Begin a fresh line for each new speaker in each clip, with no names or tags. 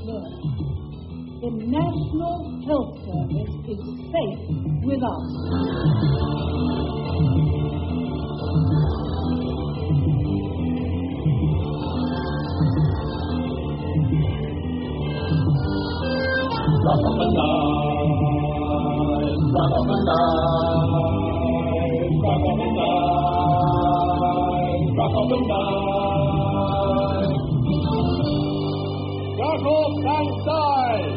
clear. The National Health Service is safe with us.
Rock up and dive, rock up and dive, rock up and dive, rock up and dive. Rock off and dive!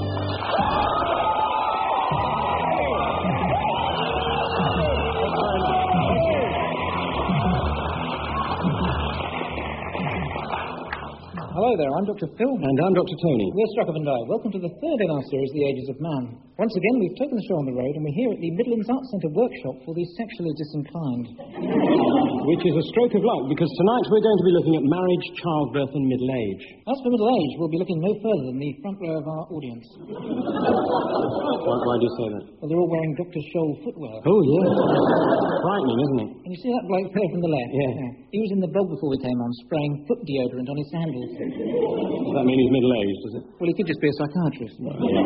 Hello there, I'm Dr. Phil.
And I'm Dr. Tony.
We're Strucker and I. Welcome to the third in our series, The Ages of Man. Once again, we've taken the show on the road, and we're here at the Midlands Arts Centre workshop for the sexually disinclined.
Which is a stroke of luck, because tonight we're going to be looking at marriage, childbirth and middle age.
As for middle age, we'll be looking no further than the front row of our audience.
Why do you say that?
Well, they're all wearing Dr. Scholl footwear.
Oh, yes. Frightening, isn't it?
And you see that bloke there from the left?
Yeah.
He was in the bog before we came on, spraying foot deodorant on his sandals.
Does that mean he's middle-aged, does it?
Well, he could just be a psychiatrist.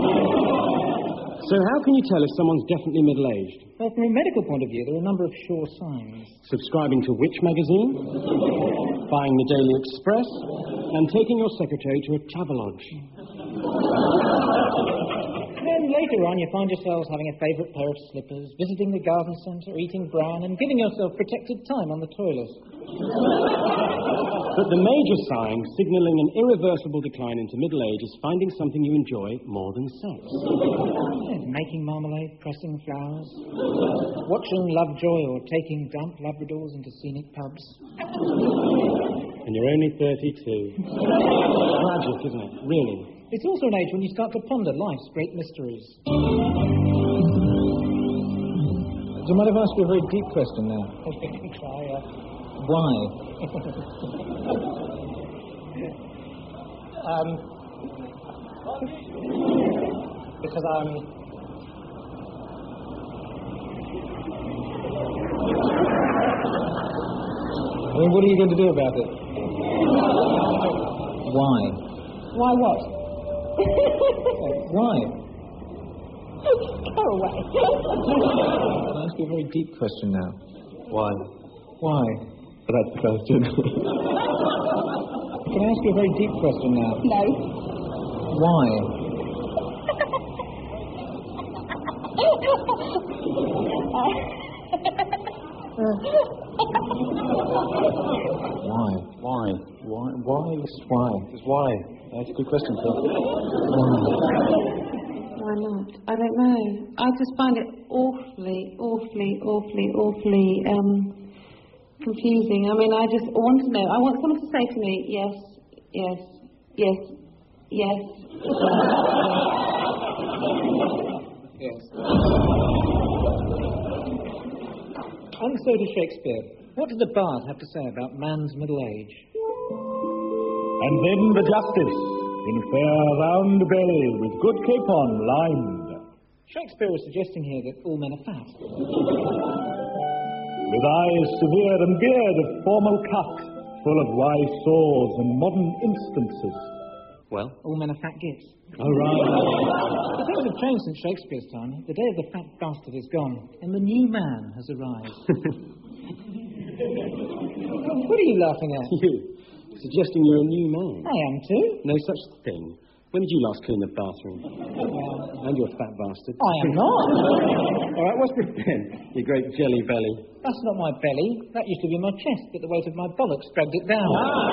So how can you tell if someone's definitely middle-aged?
Well, from a medical point of view, there are a number of sure signs.
Subscribing to which magazine? Buying the Daily Express? And taking your secretary to a travelogue?
Then later on, you find yourselves having a favourite pair of slippers, visiting the garden centre, eating bran, and giving yourself protected time on the toilet.
But the major sign signalling an irreversible decline into middle age is finding something you enjoy more than sex.
Yes, making marmalade, pressing flowers, watching Lovejoy or taking damp Labradors into scenic pubs.
And you're only 32. Tragic, isn't it? Really.
It's also an age when you start to ponder life's great mysteries. Do you mind if I ask you a very deep question now? Why? Because what are you going to do about it? Why?
Why what?
Why?
Go away.
Can I ask you a very deep question now?
Why?
Why?
But that's the question.
Can I ask you a very deep question now?
No.
Why? Why? That's a good question, Phil.
Why not? I don't know. I just find it awfully confusing. I mean, I just want to know. I want someone to say to me, yes.
Yes. And so to Shakespeare. What did the bard have to say about man's middle age?
And then the justice, in fair round bay, with good capon lined.
Shakespeare was suggesting here that all men are fat.
With eyes severe and beard of formal cut, full of wise saws and modern instances.
Well?
All men are fat gits.
Oh, right.
But things have changed since Shakespeare's time. The day of the fat bastard is gone, and the new man has arrived. What are you laughing at?
You. Suggesting you're a new man.
I am too.
No such thing. When did you last clean the bathroom? And you're a fat bastard.
I am not.
All right, what's this then? Your great jelly belly.
That's not my belly. That used to be my chest, but the weight of my bollocks dragged it down.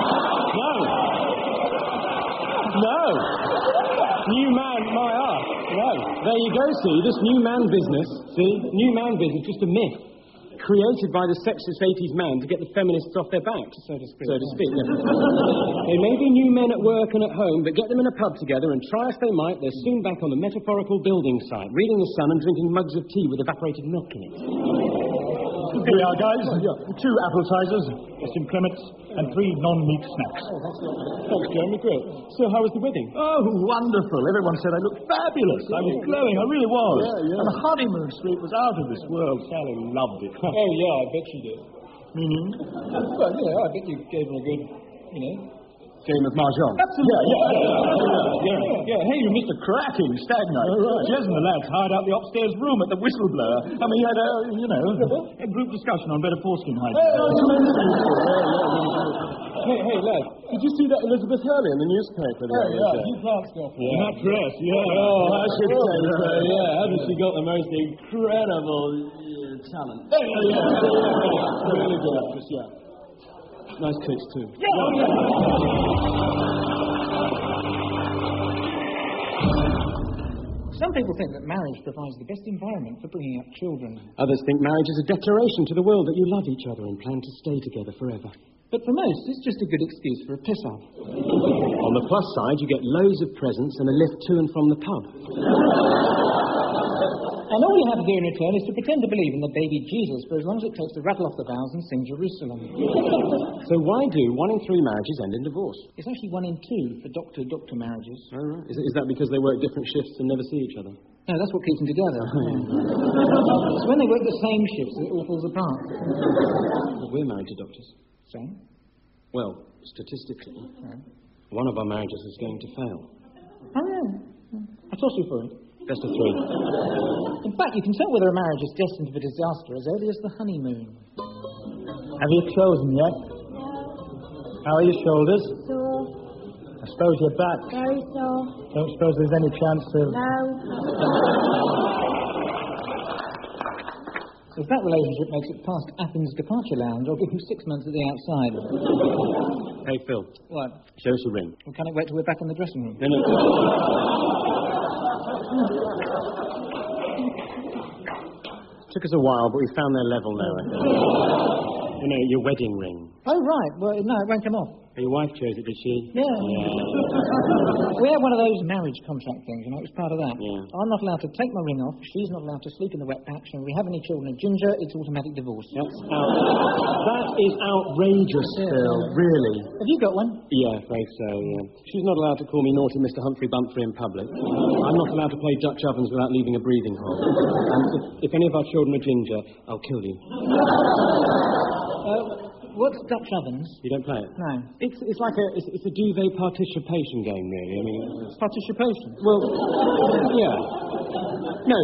No. New man, my arse. No. There you go, see. This new man business. See? New man business, just a myth. Created by the sexist 80s man to get the feminists off their backs.
So to speak.
Yeah. They may be new men at work and at home, but get them in a pub together and try as they might, they're soon back on the metaphorical building site, reading the Sun and drinking mugs of tea with evaporated milk in it.
Here we are, guys. 2 appetizers, some clements, and 3 non-meat snacks.
Thanks, Jeremy. Great. So how was the wedding?
Oh, wonderful. Everyone said I looked fabulous. I was glowing. I really was.
Yeah.
And the honeymoon suite was out of this world. Sally loved it.
Oh, yeah, I bet she did.
Meaning?
Well, yeah, I bet you gave her a good,
game of mahjong?
Yeah. Hey, you Mr. Cracking Stag Night.
Oh, right.
Jez and the lads hired out the upstairs room at the Whistleblower. I mean, you had a group discussion on better foreskin hygiene.
Hey, lad, did you see that Elizabeth Hurley in the newspaper the other day?
You can't stop. In that dress,
Oh, I should say so, yeah. Hasn't she got the most incredible talent? Really good actress, yeah. Nice tits, too.
Some people think that marriage provides the best environment for bringing up children.
Others think marriage is a declaration to the world that you love each other and plan to stay together forever.
But for most, it's just a good excuse for a piss-off.
On the plus side, you get loads of presents and a lift to and from the pub.
And all you have to do in return is to pretend to believe in the baby Jesus for as long as it takes to rattle off the vows and sing Jerusalem.
So why do 1 in 3 marriages end in divorce?
It's actually 1 in 2 for doctor-doctor marriages.
Oh, right. Is that because they work different shifts and never see each other?
No, that's what keeps them together. It's when they work the same shifts that it all falls apart.
But we're married to doctors.
So?
Well, statistically, one of our marriages is going to fail.
Oh, yeah. I toss you for it.
Best of 3.
In fact, you can tell whether a marriage is destined for disaster as early as the honeymoon.
Have you chosen yet? How are your shoulders?
Sore.
I suppose your back.
Very sore.
Don't suppose there's any chance of...
No.
If that relationship makes it past Athens departure lounge, I'll give you 6 months at the outside.
Hey, Phil.
What?
Show us a ring.
Well, can it wait till we're back in the dressing room?
No. Took us a while, but we found their level now. You know, your wedding ring.
Oh, right. Well, no, it won't come off.
Your wife chose it, did she?
Yeah. We had one of those marriage contract things, it was part of that.
Yeah.
I'm not allowed to take my ring off, she's not allowed to sleep in the wet patch, and if we have any children of Ginger, it's automatic divorce.
That is outrageous, Phil, really.
Have you got one?
Yeah, afraid so, yeah. She's not allowed to call me naughty Mr. Humphrey Bumphrey in public. I'm not allowed to play Dutch ovens without leaving a breathing hole. And if any of our children are Ginger, I'll kill you.
What's Dutch ovens?
You don't play it?
No.
It's like it's a duvet participation game, really. I mean,
Participation?
Well, yeah. No.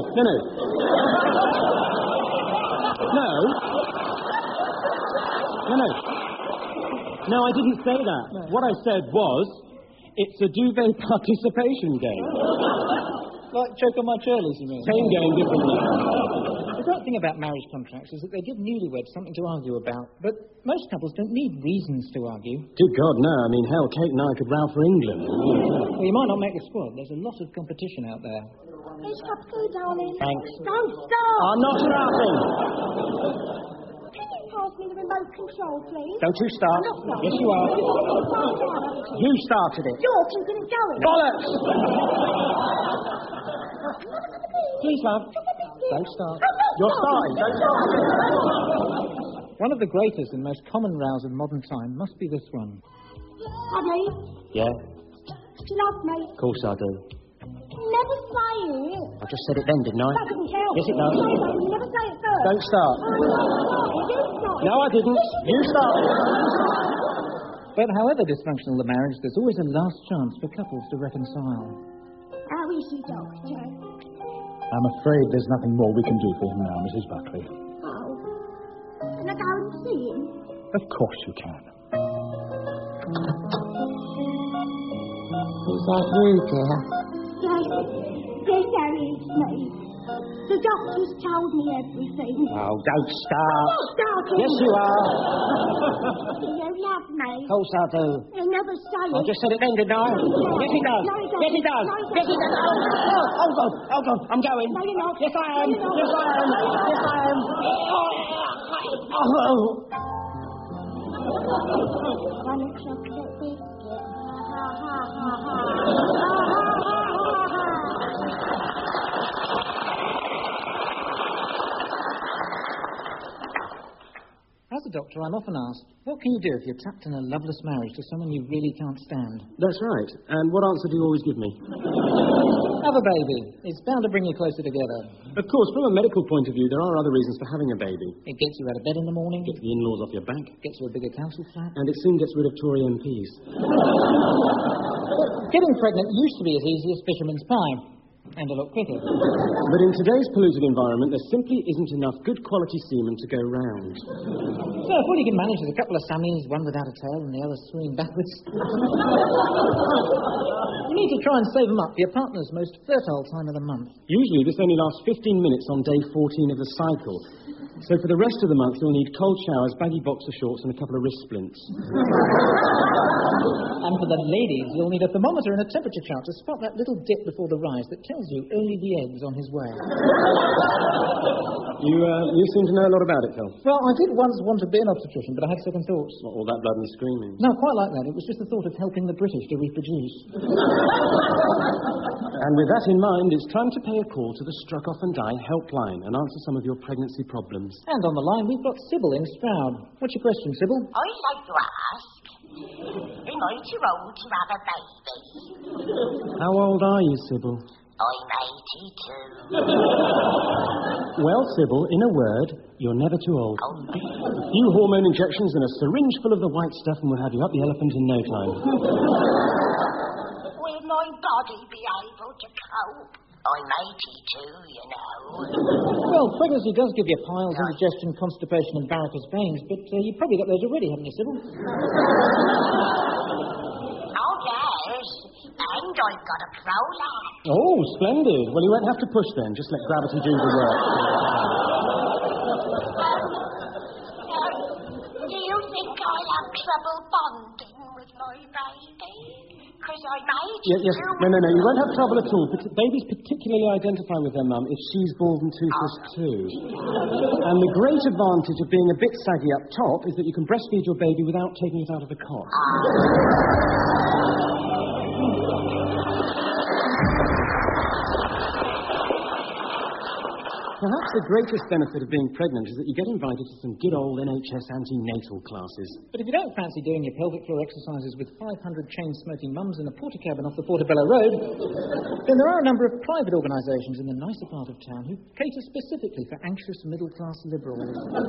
No, I didn't say that. No. What I said was, it's a duvet participation game.
Like Choke on My Churlies, you mean?
Same game, different name.
The great thing about marriage contracts is that they give newlyweds something to argue about, but most couples don't need reasons to argue.
Good God, no. I mean, hell, Kate and I could row for England.
Well, you might not make the squad. There's a lot of competition out there.
It's got to go, darling.
Thanks.
Don't stop.
I'm not starting.
Can you pass me the remote control, please?
Don't you start.
I'm not starting.
Yes, you are. You started it.
You're keeping it going.
Bollocks! Please, love. Don't start. You're starting. Don't start.
One of the greatest and most common rows of modern time must be this one.
Daddy,
Yeah,
do you love me?
of course I do.
Never say it.
I just said it then, didn't I?
That doesn't count.
Yes, it does.
Say that. You never say it first.
Don't start.
Oh, you started.
No, I didn't. You started.
But however dysfunctional the marriage, there's always a last chance for couples to reconcile.
How is he, Doctor?
I'm afraid there's nothing more we can do for him now, Mrs. Buckley.
Oh. Can I go and see him?
Of course you can.
Is that you, dear? Yes, Harry, it's me. The doctor's told me everything.
Oh, don't start.
I'm not starting.
Yes, you are.
You love me.
Of course I do.
You never say
I
it.
just said it then, didn't I? Yes, he does.
No, he doesn't.
Yes, he does.
No, he
Yes, he does. Oh, hold on. I'm going.
No, you're not.
Yes, I am.
No, you're not.
Yes, I am. Yes, I am. Oh.
One chocolate biscuit. Ha, ha, ha, ha. Ha, ha, ha, ha, ha.
As a doctor, I'm often asked, what can you do if you're trapped in a loveless marriage to someone you really can't stand?
That's right. And what answer do you always give me?
Have a baby. It's bound to bring you closer together.
Of course, from a medical point of view, there are other reasons for having a baby.
It gets you out of bed in the morning,
Gets the in-laws off your back,
gets you a bigger council flat.
and it soon gets rid of Tory MPs.
Getting pregnant used to be as easy as fisherman's pie, and a lot quicker.
But in today's polluted environment, there simply isn't enough good quality semen to go round.
So if all you can manage is a couple of Sammies, one without a tail and the other swinging backwards, you need to try and save them up for your partner's most fertile time of the month.
Usually, this only lasts 15 minutes on day 14 of the cycle. So for the rest of the month, you'll need cold showers, baggy boxer shorts, and a couple of wrist splints.
And for the ladies, you'll need a thermometer and a temperature chart to spot that little dip before the rise that tells you only the egg's on his way.
You seem to know a lot about it, Phil.
Well, I did once want to be an obstetrician, but I had second thoughts.
Not all that blood and screaming.
No, quite like that. It was just the thought of helping the British to reproduce.
And with that in mind, it's time to pay a call to the Struck Off and Die helpline and answer some of your pregnancy problems.
And on the line, we've got Sybil in Stroud. What's your question, Sybil?
I'd like to ask, am I too old to have a baby?
How old are you, Sybil?
I'm 82.
Well, Sybil, in a word, you're never too old.
Oh,
Few hormone injections and a syringe full of the white stuff and we'll have you up the elephant in no time.
will my body be able to cope? I'm 82, you know.
Well, pregnancy does give you piles, indigestion, constipation and varicose veins, but you've probably got those already, haven't you, Sybil?
Oh, yes. And I've got a prolapse.
Oh, splendid. Well, you won't have to push then. Just let gravity do the work.
Do you think I'll have trouble bonding with my baby? Because I'm 82.
Yes. No. You won't have trouble at all. Babies particularly identify with their mum if she's bald and toothless too. And the great advantage of being a bit saggy up top is that you can breastfeed your baby without taking it out of the cot. Perhaps the greatest benefit of being pregnant is that you get invited to some good old NHS antenatal classes.
But if you don't fancy doing your pelvic floor exercises with 500 chain-smoking mums in a porta cabin off the Portobello Road, then there are a number of private organisations in the nicer part of town who cater specifically for anxious middle-class liberals.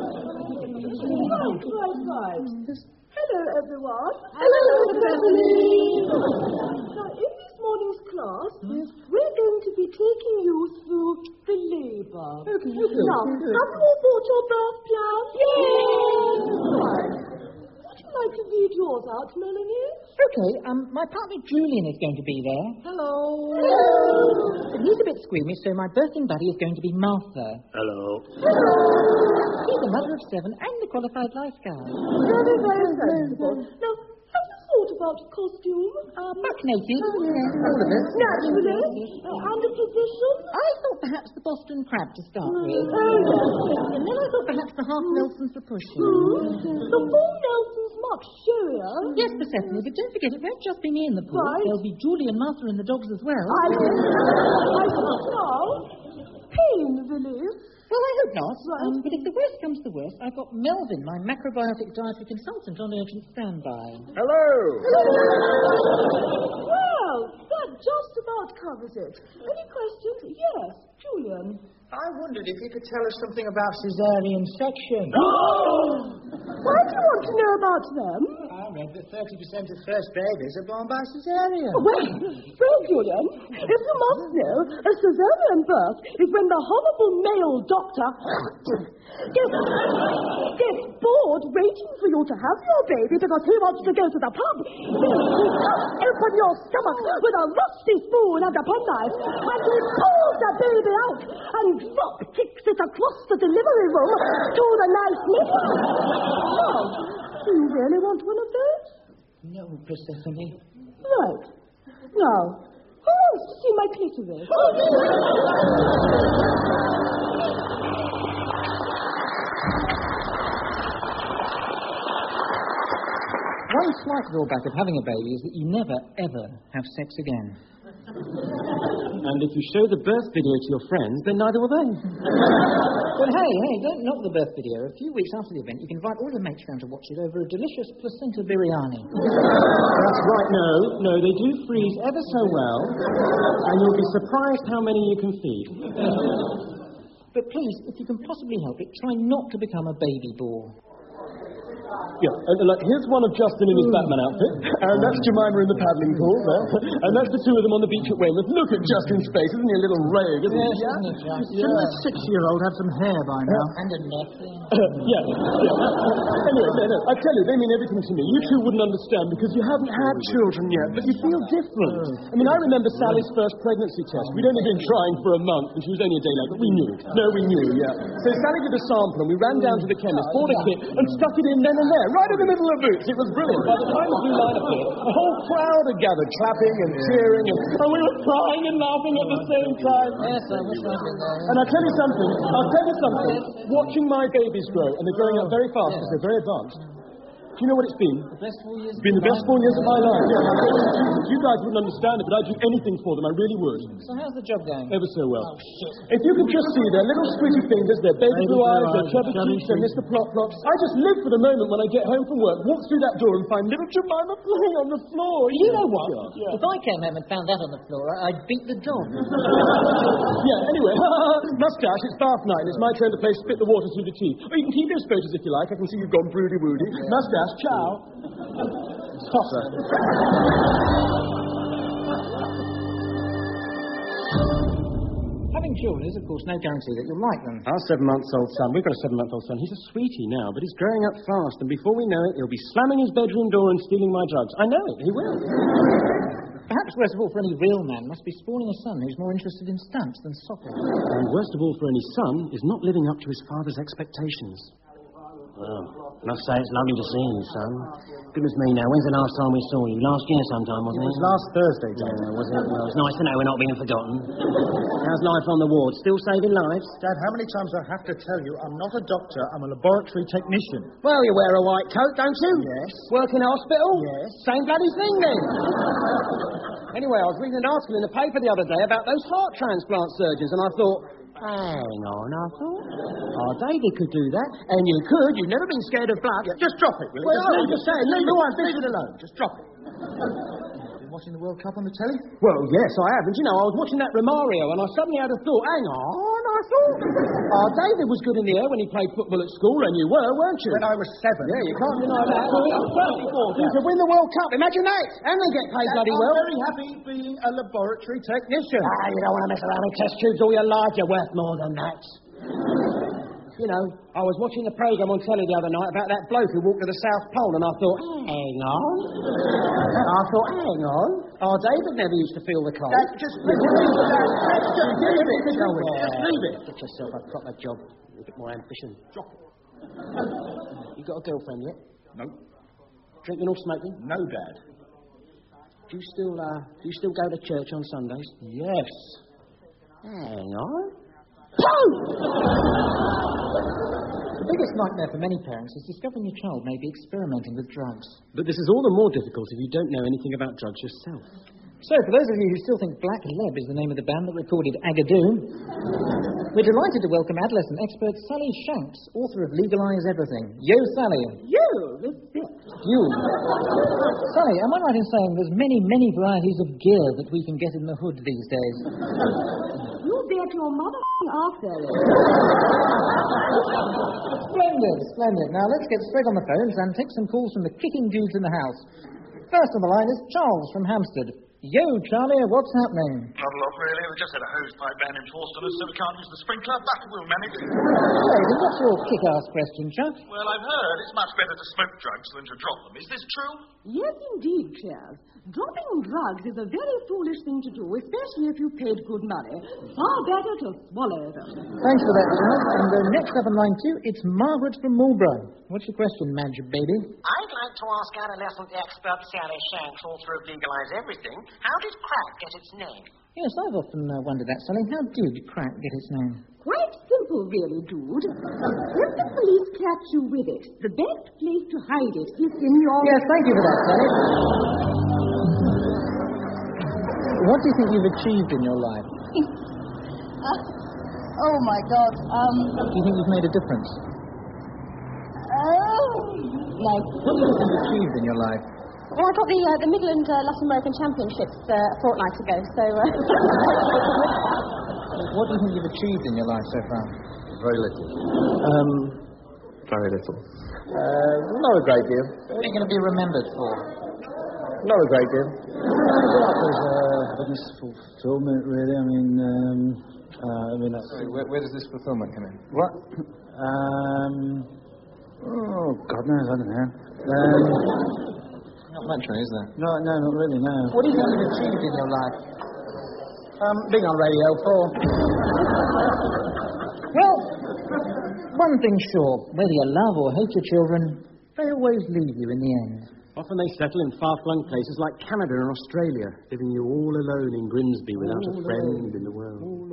Hello, everyone. Hello, Stephanie. Now, in this morning's class, we're going to be taking you through the labour. Okay. Now, have you all bought your birth plan? Yes. Right. Would you like to read yours out, Melanie?
Okay, my partner Julian is going to be there.
Hello.
But he's a bit squeamish, so my birthing buddy is going to be Martha.
Hello.
He's a mother of 7 and a qualified lifeguard.
Very, very sensible. Now, have you thought about costume?
Buck naked. All of us.
Naturally. And a position?
I thought perhaps the Boston Crab to start with.
Oh, yes.
And then I thought perhaps the half Nelson for pushing.
The full Nelson's much showier.
Yes, Persephone, but don't forget it won't just be me in the pool.
Right.
There'll be Julie and Martha and the dogs as well.
I thought now. Pain relief.
Well, I hope not.
Right.
But if the worst comes to the worst, I've got Melvin, my macrobiotic dietary consultant, on urgent standby.
Hello.
Well, that just about covers it. Any questions? Yes, Julian.
I wondered if you could tell us something about caesarean section.
Why do you want to know about them?
I read that 30% of first babies are born by caesarean.
Well, Julian, if you must know, a caesarean birth is when the horrible male doctor gets bored waiting for you to have your baby because he wants to go to the pub. Open your stomach with a rusty spoon and a penknife, and he pulls the baby out and drop kicks it across the delivery room to the nice nipple. Now, do you really want one of those?
No, Persephone.
Right. Now, who wants to see my clitoris?
One slight drawback of having a baby is that you never, ever have sex again.
And if you show the birth video to your friends, then neither will they.
Well, hey, don't knock the birth video. A few weeks after the event, you can invite all your mates round to watch it over a delicious placenta biryani.
That's right, no, they do freeze ever so well, and you'll be surprised how many you can feed.
But please, if you can possibly help it, try not to become a baby bore.
Yeah, and look, here's one of Justin in his Batman outfit, and that's Jemima in the paddling pool there, and that's the two of them on the beach at Weymouth. Look at Justin's face, isn't he a little rogue, isn't he?
Isn't it, Just?
Shouldn't a 6-year-old have some hair by now?
And a neck.
Yeah. Anyway, no, I tell you, they mean everything to me. You two wouldn't understand because you haven't had children yet, but you feel different. I mean, I remember Sally's first pregnancy test. We'd only been trying for a month, and she was only a day late, but we knew. No, we knew, yeah. So Sally did a sample, and we ran down to the chemist, bought a kit, and stuck it in then and there, right in the middle of Boots. It was brilliant. By the time the blue line appeared, a whole crowd had gathered, clapping and cheering, and we were crying and laughing at the same time.
Yes, I wish I'd been there.
And I'll tell you something. Watching my babies grow, and they're growing up very fast because they're very advanced. Do you know what it's been?
The best 4 years.
It's been the best 4 years of my life. Yeah, you guys wouldn't understand it, but I'd do anything for them. I really would.
So how's the job going?
Ever so well. If you could just see their little squidgy fingers, their baby blue eyes, their chubby cheeks, their Mr. Plop Plops. I just live for the moment when I get home from work, walk through that door and find little Jemima playing on the floor.
You know what?
Yeah.
If I came home and found that on the floor, I'd beat the dog.
Yeah, anyway, Mustache, it's bath night, and it's my turn to play Spit the Water Through the Teeth. Or you can keep those photos if you like. I can see you've gone broody-woody. Mustache, ciao. Tosser.
Having children is, of course, no guarantee that you'll like them.
Our 7-month-old son, we've got a 7-month-old son, he's a sweetie now, but he's growing up fast, and before we know it, he'll be slamming his bedroom door and stealing my drugs. I know it, he will.
Perhaps worst of all for any real man must be spawning a son who's more interested in stamps than soccer.
And worst of all for any son is not living up to his father's expectations.
Well, I must say it's lovely to see you, son. Goodness me, now, when's the last time we saw you? Last year sometime, wasn't it?
It was last Thursday, Dad.
Yeah, was it? Well, it's nice to know we're not being forgotten. How's life on the ward? Still saving lives?
Dad, how many times I have to tell you I'm not a doctor, I'm a laboratory technician.
Well, you wear a white coat, don't you?
Yes.
Work in a hospital?
Yes.
Same bloody thing, then. Anyway, I was reading an article in the paper the other day about those heart transplant surgeons, and I thought, hang on, I thought, David could do that, and you could. You've never been scared of blood.
Yeah, just drop it, will you?
Well, I'm just saying, leave it
alone. Just drop it. Been watching the World Cup on the telly?
Well, yes, I have. And, you know, I was watching that Romario, and I suddenly had a thought. Hang on, I thought. David was good in the air when he played football at school, and you were, weren't you?
When I was 7.
Yeah, you can't deny that. You could win the World Cup. Imagine that. And they get paid bloody well.
I'm very happy being a laboratory technician.
You don't want to mess around with test tubes all your life. You're worth more than that. You know, I was watching a programme on telly the other night about that bloke who walked to the South Pole, and I thought, hang on. David never used to feel the cold.
Just leave it.
Just leave it. Get yourself a proper job. A bit more ambition.
Drop it.
You got a girlfriend yet?
No.
Drinking or smoking?
No, Dad.
Do you still go to church on Sundays?
Yes.
Hang on.
The biggest nightmare for many parents is discovering your child may be experimenting with drugs.
But this is all the more difficult if you don't know anything about drugs yourself.
So, for those of you who still think Black Leb is the name of the band that recorded Agadoo, we're delighted to welcome adolescent expert Sally Shanks, author of Legalise Everything. Yo, Sally.
You, respect.
You. Sally, am I right in saying there's many, many varieties of gear that we can get in the hood these days?
You bet your mother off there.
Splendid. Now, let's get straight on the phones and take some calls from the kicking dudes in the house. First on the line is Charles from Hampstead. Yo, Charlie, what's happening?
Not a lot, really. We just had a hosepipe ban enforced on us, so we can't use the sprinkler, but we'll manage.
Lady, what's your kick-ass question, Chuck?
Well, I've heard it's much better to smoke drugs than to drop them. Is this true?
Yes, indeed, Claire. Dropping drugs is a very foolish thing to do, especially if you've paid good money. Far better to swallow them.
Thanks for that, Charles. And next up in line 2, it's Margaret from Marlborough. What's your question, Madge, baby?
I'd like to ask adolescent expert Sally Shanks, author of Legalise Everything, how did crack get its name?
Yes, I've often wondered that, Sally. How did crack get its name?
Quite simple, really, dude. If the police catch you with it, the best place to hide it is in your...
Yes, thank you for that, Sally. What do you think you've achieved in your life?
Oh, my God.
Do you think you've made a difference?
No.
What do you think you've achieved in your life?
Well, I got the Midland Latin American Championships a fortnight ago, so...
What what do you think you've achieved in your life so far?
Very little. Very little.
Not a great deal. What are you going to be remembered for?
Not a great deal.
Business fulfillment, really. I mean, that's...
Sorry, where does this fulfillment come in?
What? Oh, God knows, I don't know.
Not much, is there?
No, not really, no.
What do you think you've achieved in your life?
Being on Radio 4.
Well, one thing's sure. Whether you love or hate your children, they always leave you in the end.
Often they settle in far-flung places like Canada and Australia, leaving you all alone in Grimsby without a friend in the world.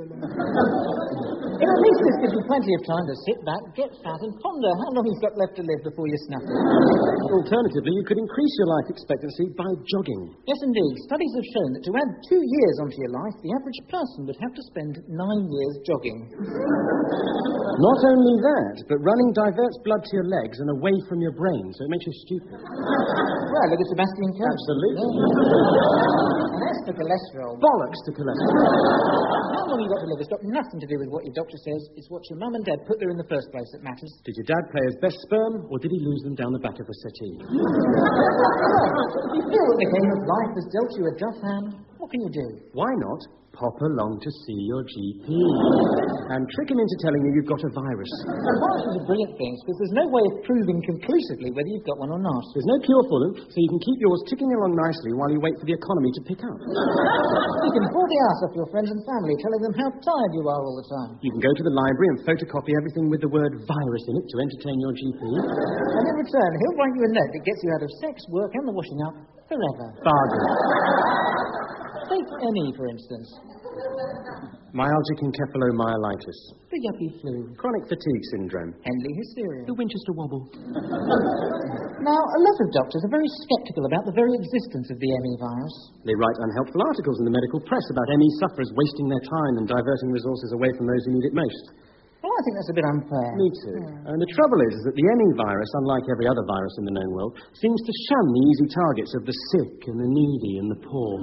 At least this gives you plenty of time to sit back, get fat, and ponder how long you've got left to live before you snuff it.
Alternatively, you could increase your life expectancy by jogging.
Yes, indeed. Studies have shown that to add 2 years onto your life, the average person would have to spend 9 years jogging.
Not only that, but running diverts blood to your legs and away from your brain, so it makes you stupid.
Well, look at Sebastian Coe.
Absolutely.
And as for cholesterol...
Bollocks to cholesterol.
How long you've got to live has got nothing to do with what your doctor says. It's what your mum and dad put there in the first place that matters.
Did your dad play his best sperm, or did he lose them down the back of a settee?
If you feel that the game of life has dealt you a tough hand, what can you do?
Why not pop along to see your GP and trick him into telling you you've got a virus?
The virus is a brilliant thing because there's no way of proving conclusively whether you've got one or not.
There's no cure for them, so you can keep yours ticking along nicely while you wait for the economy to pick up.
You can bore the arse off your friends and family, telling them how tired you are all the time.
You can go to the library and photocopy everything with the word virus in it to entertain your GP.
And in return, he'll write you a note that gets you out of sex, work, and the washing up forever.
Bargain.
Take Emmy, for instance.
Myalgic encephalomyelitis.
The yuppie flu.
Chronic fatigue syndrome.
Henley hysteria.
The Winchester wobble.
Now, a lot of doctors are very sceptical about the very existence of the ME virus.
They write unhelpful articles in the medical press about ME sufferers wasting their time and diverting resources away from those who need it most.
Well, I think that's a bit unfair.
Me too. And the trouble is that the ME virus, unlike every other virus in the known world, seems to shun the easy targets of the sick and the needy and the poor.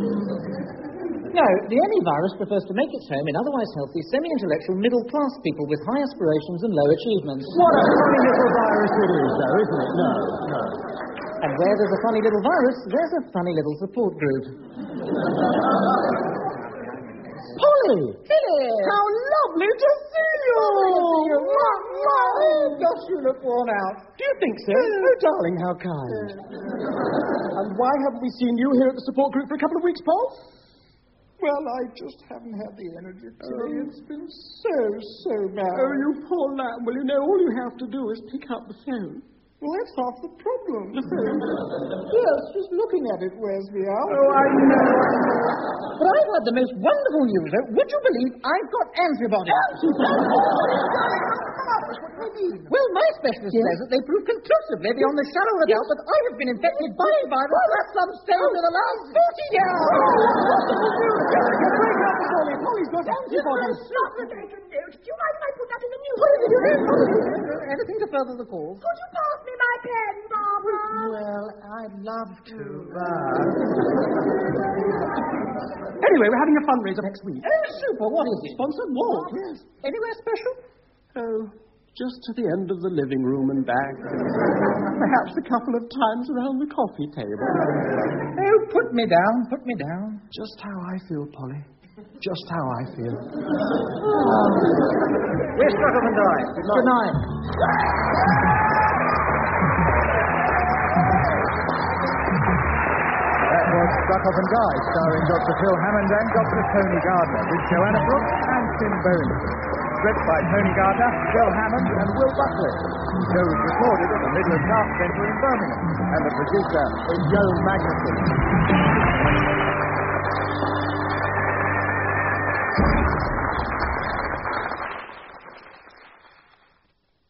No, the ME virus prefers to make its home in otherwise healthy, semi-intellectual, middle-class people with high aspirations and low achievements.
What a funny little virus it is, though, isn't it? No.
And where there's a funny little virus, there's a funny little support group.
Polly!
Tilly!
How lovely to see you!
Oh, gosh, you look worn out.
Do you think so? Oh, darling, how kind. And why haven't we seen you here at the support group for a couple of weeks, Paul?
Well, I just haven't had the energy today. It's been so bad.
Oh, you poor lamb. Well, you know, all you have to do is pick up the phone.
Well, that's half the problem. Yes, just looking at it wears me out.
Oh, I know. But I've had the most wonderful news, though. Would you believe I've got antibodies? Well, my specialist says that they prove conclusively beyond the shadow of a doubt that I have been infected by a virus at some stage in the last 40 years.
Polly's got antibodies.
Stop the bacon news. Do you mind if I put that in the news?
Anything to further the cause?
Could you pass me my pen, Barbara?
Well, I'd love to.
Anyway, we're having a fundraiser next week.
Oh, super. What is it?
Sponsor walk.
Yes. Anywhere special?
Oh, just to the end of the living room and back. Perhaps a couple of times around the coffee table.
Oh, put me down, put me down.
Just how I feel, Polly. Just how I feel.
We're Struckle and Die. Good night.
That was Struck Off and Die, starring Dr. Phil Hammond and Dr. Tony Gardner, with Joanna Brooks and Tim Burrington. Script by Tony Gardner, Phil Hammond and Will Buckley. The show was recorded at the Midland Arts Centre in Birmingham, and the producer is Joe Magnuson.